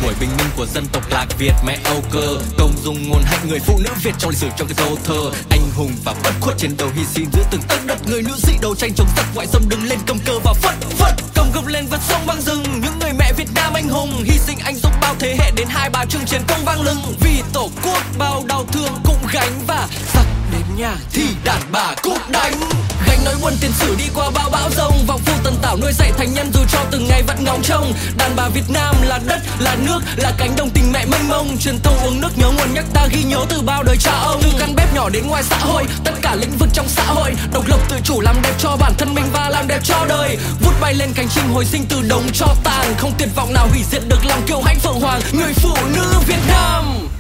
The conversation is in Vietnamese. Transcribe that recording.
buổi bình minh của dân tộc Lạc Việt mẹ Âu Cơ. Công dung ngôn hạnh người phụ nữ Việt trong lịch sử, trong cái câu thơ anh hùng và bất khuất chiến đấu hy sinh giữa từng tấc đất. Người nữ sĩ đấu tranh chống giặc ngoại xâm đứng lên cầm cờ và phất phất cầm gập lên vượt sông băng rừng. Những người mẹ Việt Nam anh hùng hy sinh anh dũng bao thế hệ, đến 23 chương chiến công vang lừng. Vì tổ quốc bao đau thương cũng gánh, và giặc đến nhà thì đàn bà cút đánh. Gánh nói buồn tiền sử đi qua bao bão giông, vọng phu tần tảo nuôi dạy thành nhân dù cho từng ngày vẫn ngóng trông. Đàn bà Việt Nam là đất, là nước, là cánh đồng tình mẹ mênh mông. Truyền thông uống nước nhớ nguồn nhắc ta ghi nhớ từ bao đời cha ông. Từ căn bếp nhỏ đến ngoài xã hội, tất cả lĩnh vực trong xã hội, độc lập tự chủ làm đẹp cho bản thân mình và làm đẹp cho đời. Vút bay lên cánh chim hồi sinh từ đống tro tàn, không tuyệt vọng nào hủy diệt được lòng kiêu hãnh phượng hoàng người phụ nữ Việt Nam.